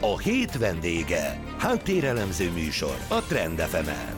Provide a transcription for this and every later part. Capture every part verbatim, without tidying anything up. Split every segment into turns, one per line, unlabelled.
A hét vendége. Háttérelemző műsor a Trend ef emen.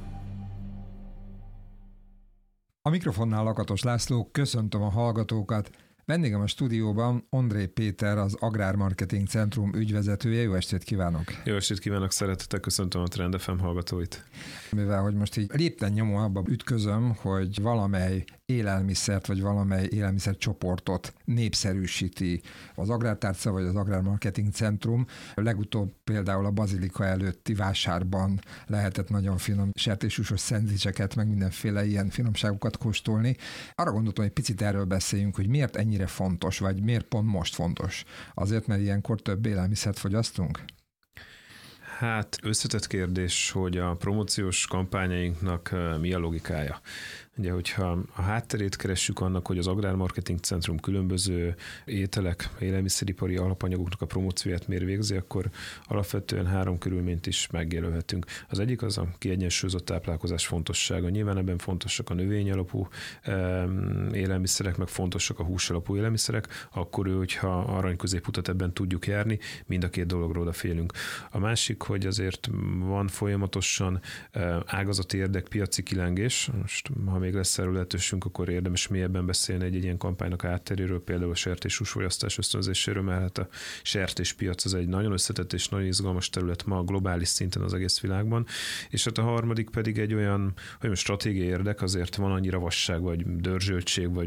A mikrofonnál Lakatos László, köszöntöm a hallgatókat. Vendégem a stúdióban Ondrej Péter, az Agrármarketing Centrum ügyvezetője. Jó estét kívánok!
Jó estét kívánok, szeretettel köszöntöm a Trend ef em hallgatóit.
Mivel, hogy most így lépten nyomon abba ütközöm, hogy valamely élelmiszert vagy valamely élelmiszercsoportot népszerűsíti az Agrártárca vagy az Agrármarketing Centrum. Legutóbb például a Bazilika előtti vásárban lehetett nagyon finom sertéshúsos szendvicseket, meg mindenféle ilyen finomságokat kóstolni. Arra gondoltam, hogy picit erről beszéljünk, hogy miért ennyire fontos, vagy miért pont most fontos? Azért, mert ilyenkor több élelmiszert fogyasztunk?
Hát összetett kérdés, hogy a promóciós kampányainknak mi a logikája. Ugye, hogyha a hátterét keressük annak, hogy az Agrármarketing Centrum különböző ételek, élelmiszeripari alapanyagoknak a promócióját miért végzi, akkor alapvetően három körülményt is megjelölhetünk. Az egyik az a kiegyensúlyozott táplálkozás fontossága. Nyilván ebben fontosak a növény alapú élelmiszerek, meg fontosak a hús alapú élelmiszerek, akkor ő, hogyha arany középutat ebben tudjuk járni, mind a két dologról odafélünk. A másik, hogy azért van folyamatosan ágazati érdek, piaci kilengés. Most, ha még lesz erről lehetőségünk, akkor érdemes mélyebben beszélni egy, egy ilyen kampánynak hátteréről, például a sertéshúsfogyasztás ösztönzéséről, mert hát a sertéspiac az egy nagyon összetett és nagyon izgalmas terület ma globális szinten az egész világban. És hát a harmadik pedig egy olyan, hogy most stratégiai érdek, azért van annyi ravasság, vagy dörzsöltség, vagy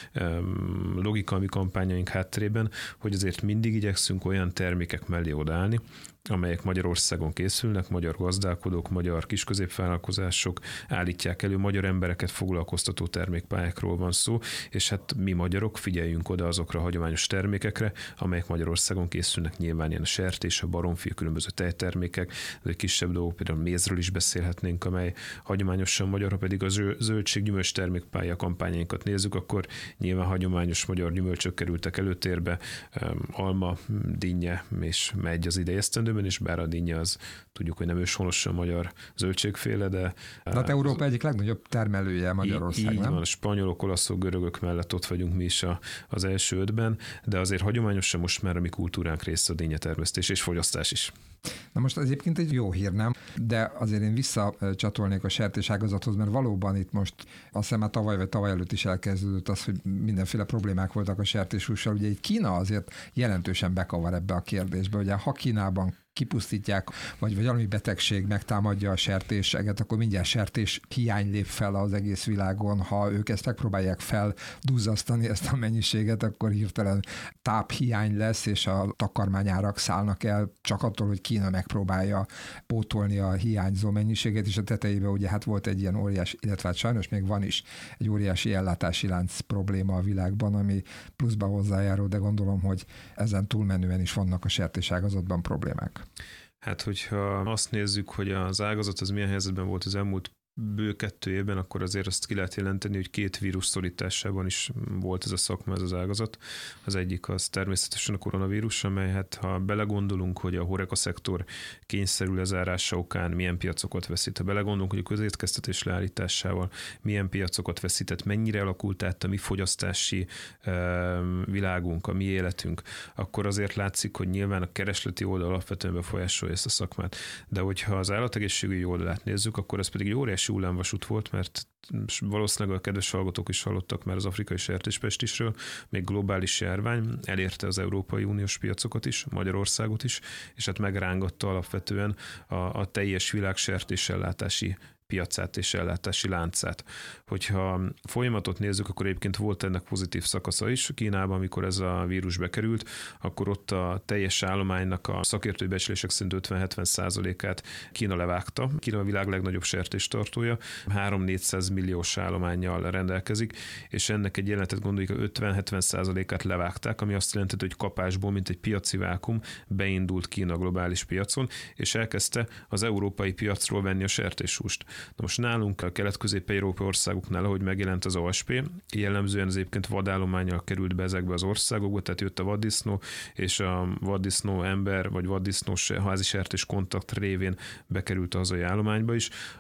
um, logika a mi kampányaink hátterében, hogy azért mindig igyekszünk olyan termékek mellé odaállni, amelyek Magyarországon készülnek, magyar gazdálkodók, magyar kisközépvállalkozások állítják elő, magyar embereket foglalkoztató termékpályákról van szó, és hát mi magyarok figyeljünk oda azokra a hagyományos termékekre, amelyek Magyarországon készülnek, nyilván ilyen a sertés, a baromfi, a különböző tejtermékek, de egy kisebb dolgok, például mézről is beszélhetnénk, amely hagyományosan magyar, ha pedig a zöldség-gyümölcs termékpálya kampányainkat nézzük, akkor nyilván hagyományos magyar gyümölcsök kerültek előtérbe, alma, dinnye és megy az idei esztendőben, és bár a dinnye az tudjuk, hogy nem őshonosan magyar zöldségféle, de...
De hát Európa egyik legnagyobb termelője Magyarország,
így
nem?
van, a spanyolok, olaszok, görögök mellett ott vagyunk mi is a, az első ötben, de azért hagyományosan most már a mi kultúránk része a dinnyetermesztés és fogyasztás is.
Na most ez egyébként egy jó hír, nem? De azért én visszacsatolnék a sertés ágazathoz, mert valóban itt most azt hiszem már tavaly vagy tavaly előtt is elkezdődött az, hogy mindenféle problémák voltak a sertéshússal. Ugye egy Kína azért jelentősen bekavar ebbe a kérdésbe. Ugye ha Kínában kipusztítják, vagy, vagy valami betegség megtámadja a sertéseget, akkor mindjárt sertés hiány lép fel az egész világon. Ha ők ezt megpróbálják felduzzasztani, ezt a mennyiséget, akkor hirtelen táphiány lesz, és a takarmányárak szállnak el, csak attól, hogy Kína megpróbálja pótolni a hiányzó mennyiséget, és a tetejében ugye hát volt egy ilyen óriási, illetve hát sajnos még van is egy óriási ellátási lánc probléma a világban, ami pluszba hozzájárul, de gondolom, hogy ezen túlmenően is vannak a sertés ágazatban problémák.
Hát, hogyha azt nézzük, hogy az ágazat az milyen helyzetben volt az elmúlt bő kettő évben, akkor azért azt ki lehet jelenteni, hogy két vírus szorításában is volt ez a szakma, ez az ágazat. Az egyik az természetesen a koronavírus, amely hát ha belegondolunk, hogy a HoReCa szektor kényszerű lezárása okán milyen piacokat veszít, ha belegondolunk, hogy a közétkeztetés leállításával milyen piacokat veszített, mennyire alakult át a mi fogyasztási uh, világunk, a mi életünk, akkor azért látszik, hogy nyilván a keresleti oldal alapvetően befolyásolja ezt a szakmát. De hogyha az állategészségügyi oldalát nézzük, akkor ez pedig egy óriási hullámvasút volt, mert valószínűleg a kedves hallgatók is hallottak már az afrikai sertéspestisről, még globális járvány elérte az Európai Uniós piacokat is, Magyarországot is, és hát megrángatta alapvetően a, a teljes világ sertésellátási piacát és ellátási láncát. Hogyha folyamatot nézzük, akkor egyébként volt ennek pozitív szakasza is. Kínában, amikor ez a vírus bekerült, akkor ott a teljes állománynak a szakértői becslések szerint ötven-hetven százalékát Kína levágta. Kína a világ legnagyobb sertéstartója, három-négyszáz milliós állománnyal rendelkezik, és ennek egy jelenetet gondoljuk, hogy ötven-hetven százalékát levágták, ami azt jelenti, hogy kapásból, mint egy piaci vákum, beindult Kína globális piacon, és elkezdte az európai piacról venni a sertéshúst. Na most nálunk a kelet-közép-európai országoknál, ahogy megjelent az o es pé, jellemzően az egyébként vadállománnyal került be ezekbe az országokba, tehát jött a vaddisznó, és a vaddisznó ember, vagy vaddisznós házi sertés kontakt révén bekerült a hazai állományba is.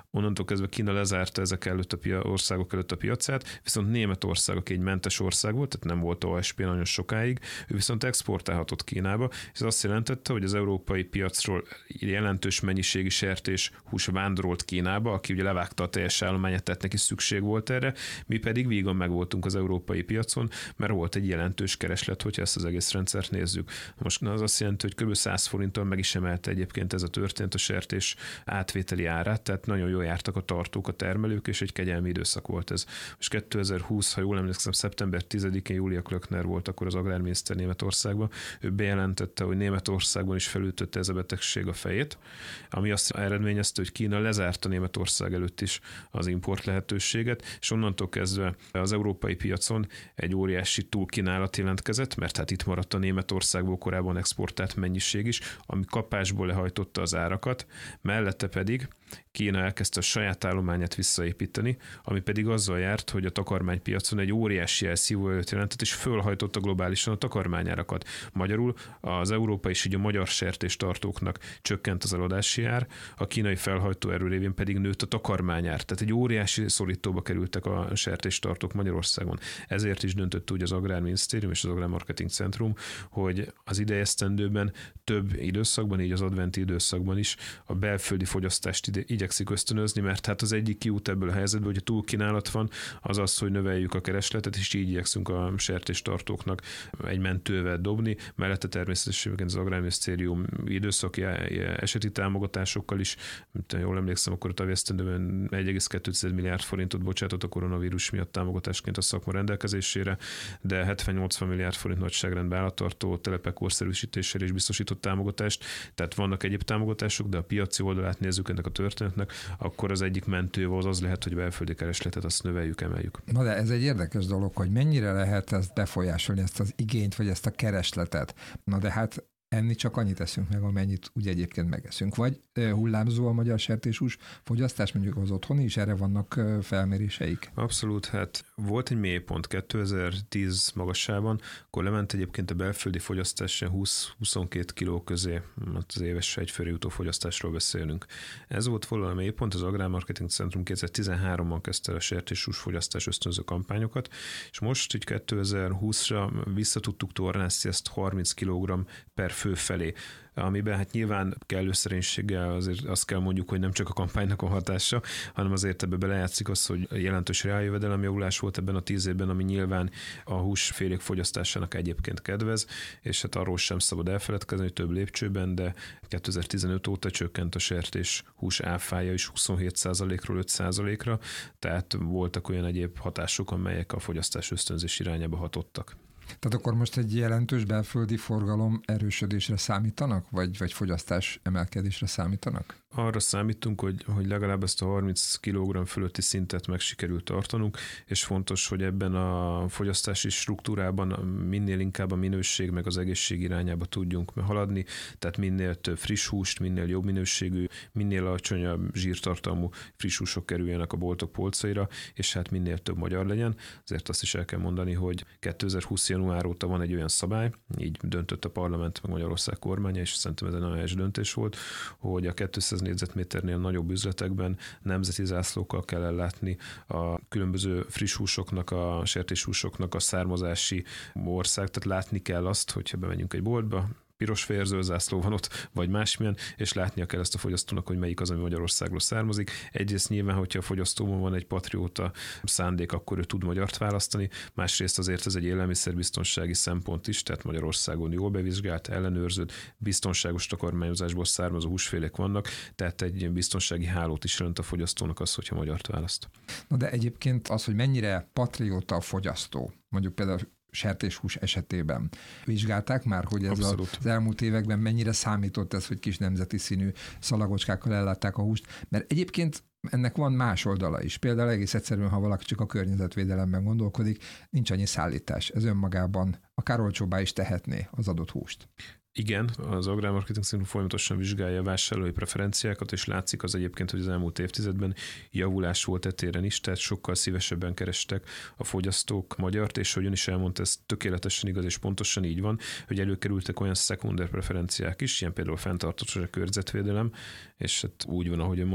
onnantól kezdve Kína lezárta ezek előtt a pia- országok előtt a piacát, viszont Németország, aki egy mentes ország volt, tehát nem volt o es pé nagyon sokáig, ő viszont exportálhatott Kínába, és ez azt jelentette, hogy az európai piacról jelentős mennyiségi sertés hús vándorolt Kínába, aki ugye levágta a teljes állományát, tehát neki szükség volt erre, mi pedig vígan megvoltunk az európai piacon, mert volt egy jelentős kereslet, hogyha ezt az egész rendszert nézzük. Most az azt jelenti, hogy kb. száz forinttal meg is emelte egyébként ez a történt a sertés átvételi árát, tehát nagyon jól jártak a tartók, a termelők, és egy kegyelmi időszak volt ez. Most kétezer-húsz, ha jól emlékszem, szeptember tizedikén Julia Klöckner volt akkor az agrárminiszter Németországban, ő bejelentette, hogy Németországban is felütötte ez a betegség a fejét, ami azt eredményezte, hogy Kína lezárta Németország előtt is az import lehetőséget, és onnantól kezdve az európai piacon egy óriási túlkínálat jelentkezett, mert hát itt maradt a Németországból korábban exportált mennyiség is, ami kapásból lehajtotta az árakat, mellette pedig Kína elkezdte a saját állományát visszaépíteni, ami pedig azzal járt, hogy a takarmánypiacon egy óriási elszívóerőt jelentett, és fölhajtotta globálisan a takarmányárakat. Magyarul az európai és így a magyar sertéstartóknak csökkent az eladási ár, a kínai felhajtó erő révén pedig nőtt a takarmányár. Tehát egy óriási szorítóba kerültek a sertéstartók Magyarországon. Ezért is döntött úgy az Agrárminisztérium és az Agrármarketing Centrum, hogy az idei esztendőben több időszakban, így az adventi időszakban is a belföldi fogyasztást ide igyekszik ösztönözni, mert hát az egyik kiút ebből a helyzetből, hogy a túlkínálat van, az az, hogy növeljük a keresletet, és így igyekszünk a sertéstartóknak egy mentővel dobni. Mellette természetesen az Agrárminisztérium időszaki eseti támogatásokkal is, mint jól emlékszem, akkor a tavalyi esztendőben egy egész kettő milliárd forintot bocsátott a koronavírus miatt támogatásként a szakma rendelkezésére, de hetven-nyolcvan milliárd forint nagyságrendben állattartó telepek korszerűsítésére is biztosított támogatást. Tehát vannak egyéb támogatások, de a piaci oldalát nézzük ennek a történetnek, akkor az egyik mentő az az lehet, hogy belföldi keresletet azt növeljük, emeljük.
Na de ez egy érdekes dolog, hogy mennyire lehet ezt befolyásolni, ezt az igényt, vagy ezt a keresletet. Na de hát enni csak annyit eszünk meg, amennyit úgy egyébként megeszünk. Vagy hullámzó a magyar sertéshús fogyasztás, mondjuk az otthoni is, erre vannak felméréseik?
Abszolút, hát volt egy mélypont kétezer-tíz magasában, akkor lement egyébként a belföldi fogyasztás húsz-huszonkettő kiló közé, az éves egyfőre jutó fogyasztásról beszélünk. Ez volt valami mélypont, az Agrármarketing Centrum kétezer-tizenháromban kezdte el a sertéshús fogyasztás ösztönző kampányokat, és most így kétezer-húszra vissza tudtuk tornászni ezt harminc kilogramm per fő felé, amiben hát nyilván kellő szerénységgel azért azt kell mondjuk, hogy nem csak a kampánynak a hatása, hanem azért ebbe belejátszik az, hogy jelentős reáljövedelem javulás volt ebben a tíz évben, ami nyilván a húsfélék fogyasztásának egyébként kedvez, és hát arról sem szabad elfeledkezni, több lépcsőben, de kétezer-tizenöt óta csökkent a sertés hús áfája is huszonhét százalékról öt százalékra, tehát voltak olyan egyéb hatások, amelyek a fogyasztás ösztönzés irányába hatottak.
Tehát akkor most egy jelentős belföldi forgalom erősödésre számítanak, vagy, vagy fogyasztás emelkedésre számítanak?
Arra számítunk, hogy, hogy legalább ezt a harminc kilogramm fölötti szintet meg sikerült tartanunk, és fontos, hogy ebben a fogyasztási struktúrában minél inkább a minőség meg az egészség irányába tudjunk haladni, tehát minél több friss húst, minél jobb minőségű, minél alacsonyabb zsírtartalmú friss húsok kerüljenek a boltok polcaira, és hát minél több magyar legyen. Azért azt is el kell mondani, hogy kétezer-húsz január óta van egy olyan szabály, így döntött a parlament meg Magyarország kormánya, és szerintem ez egy nagyon helyes döntés volt, hogy a kétszáz négyzetméternél nagyobb üzletekben nemzeti zászlókkal kell ellátni a különböző friss húsoknak, a sertéshúsoknak a származási ország, tehát látni kell azt, hogyha bemegyünk egy boltba, piros-fehér-zöld zászló van ott, vagy másmilyen, és látnia kell ezt a fogyasztónak, hogy melyik az, ami Magyarországról származik. Egyrészt nyilván, hogyha a fogyasztóban van egy patrióta szándék, akkor ő tud magyart választani, másrészt azért ez egy élelmiszerbiztonsági szempont is, tehát Magyarországon jól bevizsgált, ellenőrzött, biztonságos takarmányozásból származó húsfélék vannak, tehát egy biztonsági hálót is jelent a fogyasztónak az, hogyha magyart választ.
Na de egyébként az, hogy mennyire patrióta a fogyasztó, mondjuk például sertéshús esetében. Vizsgálták már, hogy ez a, az elmúlt években mennyire számított ez, hogy kis nemzeti színű szalagocskákkal ellátták a húst, mert egyébként ennek van más oldala is. Például egész egyszerűen, ha valaki csak a környezetvédelemben gondolkodik, nincs annyi szállítás. Ez önmagában akár olcsóbbá is tehetné az adott húst.
Igen, az Agrármarketing Centrum folyamatosan vizsgálja a vásárlói preferenciákat, és látszik az egyébként, hogy az elmúlt évtizedben javulás volt e téren is, tehát sokkal szívesebben kerestek a fogyasztók magyart, és hogy ön is elmondta, ez tökéletesen igaz, és pontosan így van, hogy előkerültek olyan szekunder preferenciák is, ilyen például a fenntartható környezetvédelem, és hát úgy van, ahogy ön mondta,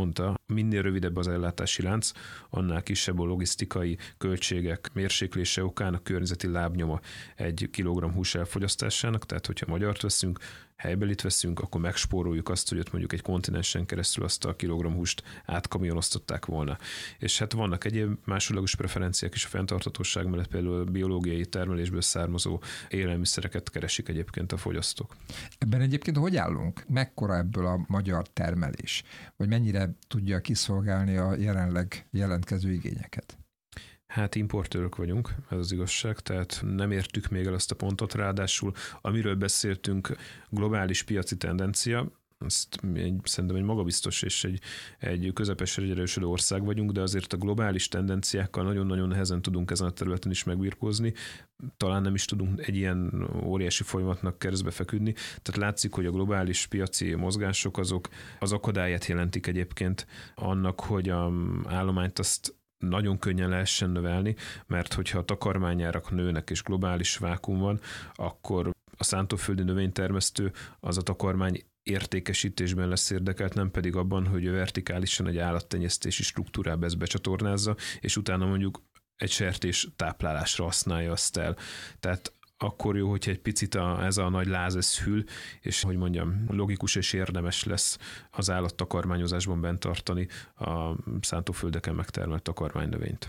minél rövidebb az ellátási lánc, annál kisebb a logisztikai költségek mérséklése okán a környezeti lábnyoma egy kilogramm hús elfogyasztásának, tehát hogyha magyart veszünk, helybelit veszünk, akkor megspóroljuk azt, hogy ott mondjuk egy kontinensen keresztül azt a kilogramm húst átkamionoztatták volna. És hát vannak egyéb másodlagos preferenciák is a fenntarthatóság mellett, például a biológiai termelésből származó élelmiszereket keresik egyébként a fogyasztók.
Ebben egyébként hogy állunk? Mekkora ebből a magyar termelés? Vagy mennyire tudja kiszolgálni a jelenleg jelentkező igényeket?
Hát importőrök vagyunk, ez az igazság, tehát nem értük még el azt a pontot, ráadásul amiről beszéltünk, globális piaci tendencia, ezt egy, szerintem egy magabiztos és egy, egy közepesen erősödő ország vagyunk, de azért a globális tendenciákkal nagyon-nagyon nehezen tudunk ezen a területen is megbirkózni, talán nem is tudunk egy ilyen óriási folyamatnak keresztbe feküdni, tehát látszik, hogy a globális piaci mozgások azok az akadályát jelentik egyébként annak, hogy az állományt azt nagyon könnyen lehessen növelni, mert hogyha a takarmányárak nőnek és globális vákuum van, akkor a szántóföldi növénytermesztő az a takarmány értékesítésben lesz érdekelt, nem pedig abban, hogy vertikálisan egy állattenyésztési struktúrába ezt becsatornázza, és utána mondjuk egy sertés táplálásra használja azt el. Tehát akkor jó, hogyha egy picit a, ez a nagy láz ez hűl, és hogy mondjam, logikus és érdemes lesz az állattakarmányozásban bent tartani a szántóföldeken megtermelt takarmánynövényt.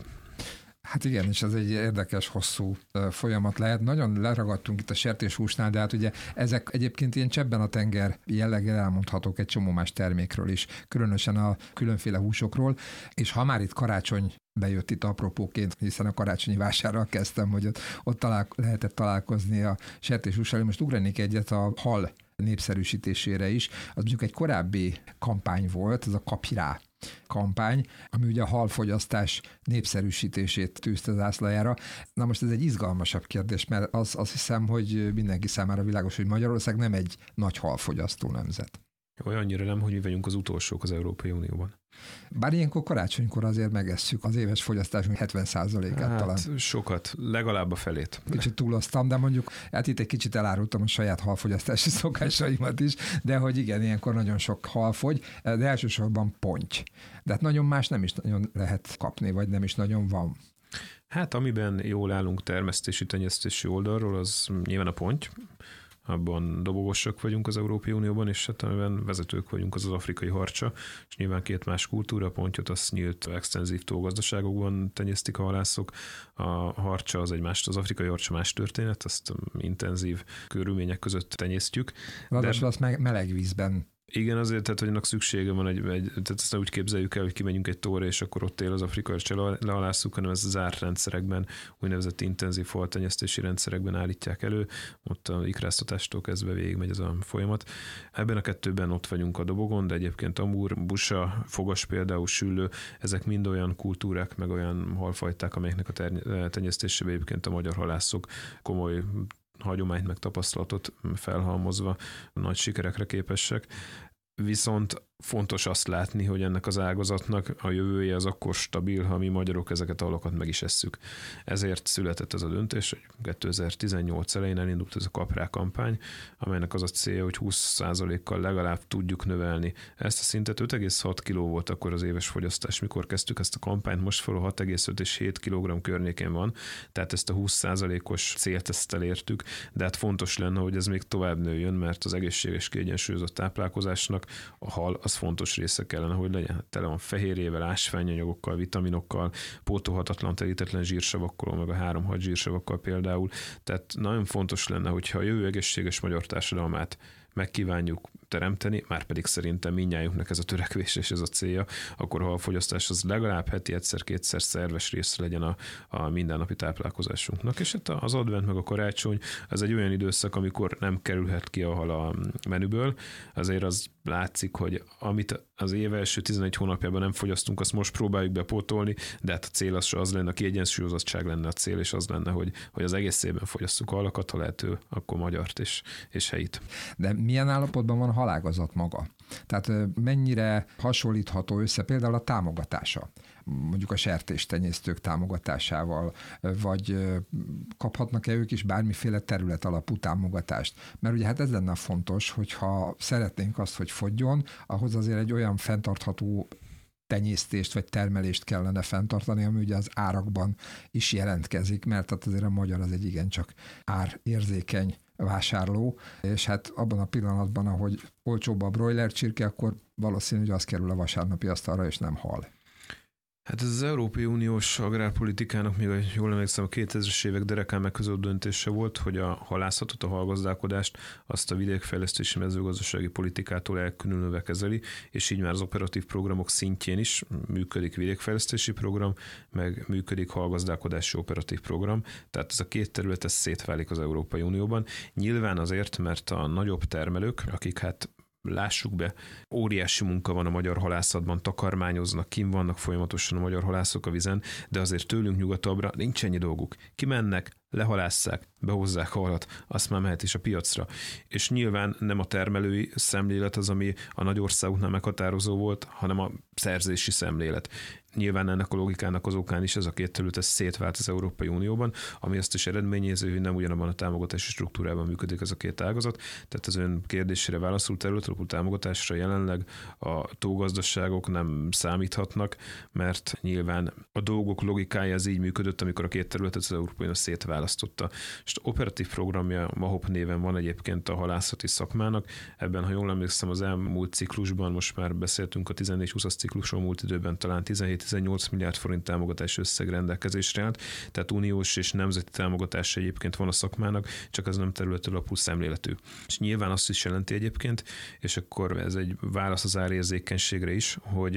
Hát igen, és ez egy érdekes, hosszú folyamat lehet. Nagyon leragadtunk itt a sertéshúsnál, de hát ugye ezek egyébként ilyen csebben a tenger jelleggel elmondhatók egy csomó más termékről is, különösen a különféle húsokról, és ha már itt karácsony bejött itt apropóként, hiszen a karácsonyi vásárral kezdtem, hogy ott, ott talál, lehetett találkozni a sertéshússal. Most ugranék egyet a hal népszerűsítésére is. Az mondjuk egy korábbi kampány volt, ez a Kapj rá kampány, ami ugye a halfogyasztás népszerűsítését tűzte zászlajára. Na most ez egy izgalmasabb kérdés, mert az, azt hiszem, hogy mindenki számára világos, hogy Magyarország nem egy nagy halfogyasztó nemzet.
Olyannyira nem, hogy mi vagyunk az utolsók az Európai Unióban.
Bár ilyenkor karácsonykor azért megesszük az éves fogyasztásunk hetven százalékát
hát,
talán.
Sokat, legalább a felét.
Kicsit túloztam, de mondjuk, hát itt egy kicsit elárultam a saját halfogyasztási szokásaimat is, de hogy igen, ilyenkor nagyon sok hal fogy, de elsősorban ponty. De hát nagyon más nem is nagyon lehet kapni, vagy nem is nagyon van.
Hát amiben jól állunk termesztési, tenyésztési oldalról, az nyilván a ponty. Abban dobogosak vagyunk az Európai Unióban, és hát amiben vezetők vagyunk, az az afrikai harcsa, és nyilván két más kultúra, a pontyot az nyílt, extenzív tógazdaságokban tenyésztik a halászok, a harcsa az egy más, az afrikai harcsa más történet, azt intenzív körülmények között tenyésztük.
Ráadásul de... azt meg meleg vízben.
Igen, azért, tehát, hogy annak szüksége van, egy, egy, tehát ezt úgy képzeljük el, hogy kimegyünk egy tóra, és akkor ott él az afrikai harcsa, lehalásszuk, hanem ez zárt rendszerekben, úgynevezett intenzív haltenyésztési rendszerekben állítják elő, ott a ikráztatástól kezdve végigmegy ez a folyamat. Ebben a kettőben ott vagyunk a dobogon, de egyébként amúr, busa, fogas például, süllő, ezek mind olyan kultúrák, meg olyan halfajták, amelyeknek a tenyésztésében egyébként a magyar halászok komoly hagyományt meg tapasztalatot felhalmozva nagy sikerekre képesek. Viszont fontos azt látni, hogy ennek az ágazatnak a jövője az akkor stabil, ha mi magyarok ezeket a halakat meg is esszük. Ezért született ez a döntés, hogy kétezer-tizennyolc elején elindult ez a Kapj rá kampány, amelynek az a célja, hogy húsz százalékkal legalább tudjuk növelni. Ezt a szintet öt egész hat kiló volt akkor az éves fogyasztás, mikor kezdtük ezt a kampányt, most fel a hat egész öt és hét kilogramm környékén van, tehát ezt a húsz százalékos célt ezt elértük, de hát fontos lenne, hogy ez még tovább nőjön, mert az egészséges, kiegyensúlyozott táplálkozásnak a hal az fontos része kellene, hogy legyen. Tele van fehérjével, ásványanyagokkal, vitaminokkal, pótolhatatlan, telítetlen zsírsavakkal, meg a három hat zsírsavakkal például. Tehát nagyon fontos lenne, hogyha a jövő egészséges magyar társadalmát megkívánjuk teremteni, már pedig szerintem mindnyájunknak ez a törekvés és ez a célja, akkor ha a fogyasztás az legalább heti egyszer-kétszer szerves része legyen a, a mindennapi táplálkozásunknak. És hát az advent meg a karácsony, ez egy olyan időszak, amikor nem kerülhet ki a hal a menüből, azért az látszik, hogy amit az év első tizenegy hónapjában nem fogyasztunk, azt most próbáljuk bepótolni, de hát a cél az, az lenne, a kiegyensúlyozottság lenne a cél, és az lenne, hogy, hogy az egész évben fogyasszuk a halakat, ha lehető, akkor magyart és, és helyit.
De milyen állapotban van a halágazat maga? Tehát mennyire hasonlítható össze például a támogatása? Mondjuk a sertéstenyésztők támogatásával, vagy kaphatnak-e ők is bármiféle terület alapú támogatást? Mert ugye hát ez lenne fontos, hogyha szeretnénk azt, hogy fogyjon, ahhoz azért egy olyan fenntartható tenyésztést vagy termelést kellene fenntartani, ami ugye az árakban is jelentkezik, mert hát azért a magyar az egy igencsak árérzékeny vásárló, és hát abban a pillanatban, ahogy olcsóbb a broiler csirke, akkor valószínű, hogy az kerül a vasárnapi asztalra, és nem hal.
Hát ez az Európai Uniós agrárpolitikának még, jól emlékszem, a kétezres évek derekán meghozott döntése volt, hogy a halászatot, a halgazdálkodást azt a vidékfejlesztési mezőgazdasági politikától elkülönülve kezeli, és így már az operatív programok szintjén is működik vidékfejlesztési program, meg működik halgazdálkodási operatív program, tehát ez a két terület ez szétválik az Európai Unióban. Nyilván azért, mert a nagyobb termelők, akik hát lássuk be, óriási munka van a magyar halászatban, takarmányoznak, kim vannak folyamatosan a magyar halászok a vizen, de azért tőlünk nyugatabbra nincs ennyi dolguk. Kimennek, lehalásszák, behozzák a halat, azt már mehet is a piacra. És nyilván nem a termelői szemlélet az, ami a nagy országoknál meghatározó volt, hanem a szerzési szemlélet. Nyilván ennek a logikának az okán is ez a két terület ez szétvált az Európai Unióban, ami azt is eredményező, hogy nem ugyanabban a támogatási struktúrában működik ez a két ágazat. Tehát az ön kérdésére válaszul területalapú támogatásra jelenleg a tógazdaságok nem számíthatnak, mert nyilván a dolgok logikája az így működött, amikor a két területet az Európai Unió szétválasztotta. És operatív programja MAHOP néven van egyébként a halászati szakmának. Ebben, ha jól emlékszem, az elmúlt ciklusban, most már beszéltünk a tizennégy húszas ciklusról, múlt időben talán tizenhét-tizennyolc milliárd forint támogatás összeg rendelkezésre állt, tehát uniós és nemzeti támogatás egyébként van a szakmának, csak az nem területalapú szemléletű. És nyilván azt is jelenti egyébként, és akkor ez egy válasz az árérzékenységre is, hogy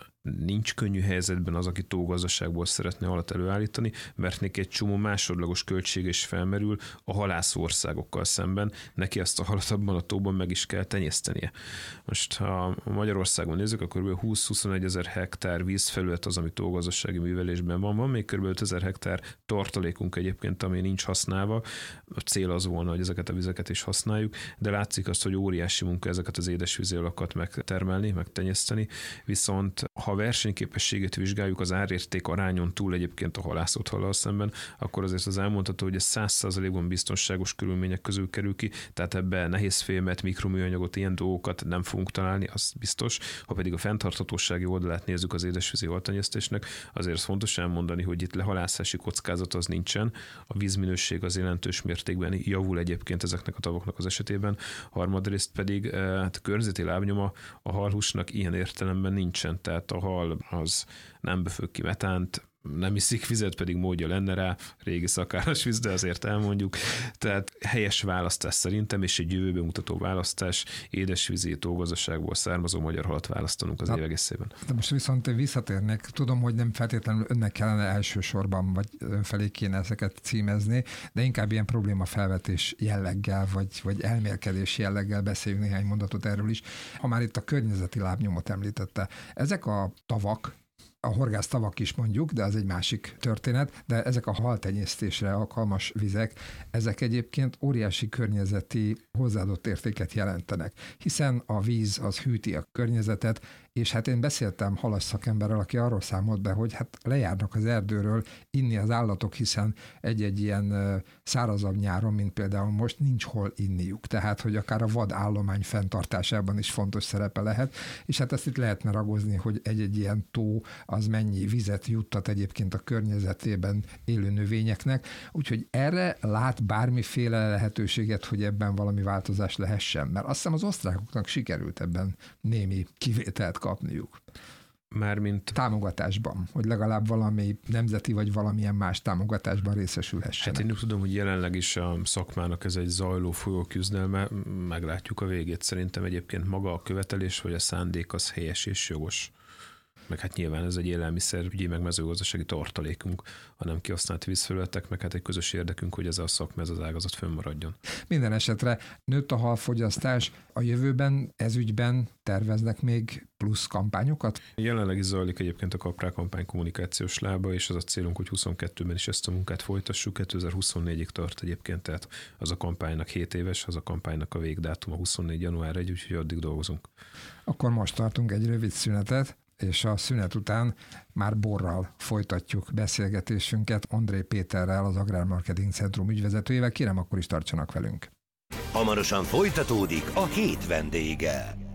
nincs könnyű helyzetben az, aki tógazdaságból szeretne halat előállítani, mert neki egy csomó másodlagos költsége is felmerül a halászó országokkal szemben, neki ezt a halat abban a tóban meg is kell tenyésztenie. Most ha Magyarországon nézzük, akkor kb. húsz-huszonegy ezer hektár vízfelület az, ami tógazdasági művelésben van. Van még kb. ötezer hektár tartalékunk egyébként, ami nincs használva. A cél az volna, hogy ezeket a vizeket is használjuk, de látszik azt, hogy óriási munka ezeket az édesvízi alakat megtermelni, megtenyészteni, viszont ha versenyképességét vizsgáljuk az árérték arányon túl egyébként a halászott hallal szemben, akkor azért az elmondható, hogy ez száz százalékban biztonságos körülmények közül kerül ki, tehát ebbe nehézfémet, mikroműanyagot, ilyen dolgokat nem fogunk találni, az biztos. Ha pedig a fenntarthatósági oldalát nézzük az édesvízi haltenyésztésnek, azért fontos elmondani, hogy itt lehalászási kockázat az nincsen, a vízminőség az jelentős mértékben javul egyébként ezeknek a tavaknak az esetében, harmadrészt pedig hát környezeti lábnyoma a halhúsnak ilyen értelemben nincsen, tehát a hal az nem befög ki metánt, nem iszik vizet, pedig módja lenne rá, régi szakáros víz, de azért elmondjuk. Tehát helyes választás szerintem, és egy jövőbe mutató választás, édesvízi tógazdaságból származó magyar halat választanunk az év egészében.
De most viszont visszatérnék, tudom, hogy nem feltétlenül önnek kellene elsősorban, vagy önfelé kéne ezeket címezni, de inkább ilyen problémafelvetés jelleggel, vagy, vagy elmélkedés jelleggel beszéljünk néhány mondatot erről is. Ha már itt a környezeti lábnyomot említette, ezek a tavak, a horgász tavak is mondjuk, de az egy másik történet, de ezek a haltenyésztésre alkalmas vizek, ezek egyébként óriási környezeti hozzáadott értéket jelentenek, hiszen a víz az hűti a környezetet, és hát én beszéltem halas szakemberrel, aki arról számolt be, hogy hát lejárnak az erdőről inni az állatok, hiszen egy-egy ilyen szárazabb nyáron, mint például most, nincs hol inniuk. Tehát, hogy akár a vadállomány fenntartásában is fontos szerepe lehet, és hát ezt itt lehetne ragozni, hogy egy-egy ilyen tó az mennyi vizet juttat egyébként a környezetében élő növényeknek, úgyhogy erre lát bármiféle lehetőséget, hogy ebben valami változás lehessen, mert azt hiszem az osztrákoknak sikerült ebben némi kivételt kapniuk.
Mármint
támogatásban, hogy legalább valami nemzeti vagy valamilyen más támogatásban részesülhessenek.
Hát én tudom, hogy jelenleg is a szakmának ez egy zajló folyó küzdelme, meglátjuk a végét. Szerintem egyébként maga a követelés vagy a szándék az helyes és jogos. Meg hát nyilván ez egy élelmiszerügyi, meg mezőgazdasági tartalékunk, a nem kihasznált vízfelületek, meg hát egy közös érdekünk, hogy ez a szakma, ez az ágazat fönnmaradjon.
Minden esetre nőtt a halfogyasztás, a jövőben ez ügyben terveznek még plusz kampányokat?
Jelenleg is zajlik egyébként a Kaprá kampány kommunikációs lába, és az a célunk, hogy huszonkettőben is ezt a munkát folytassuk, kétezer-huszonnégyig tart egyébként, tehát az a kampánynak hét éves, az a kampánynak a végdátuma huszonnégy január elseje, úgyhogy addig dolgozunk.
Akkor most tartunk egy rövid szünetet, és a szünet után már borral folytatjuk beszélgetésünket Ondrej Péterrel, az Agrármarketing Centrum ügyvezetőjével. Kérem, akkor is tartsanak velünk.
Hamarosan folytatódik a hét vendége.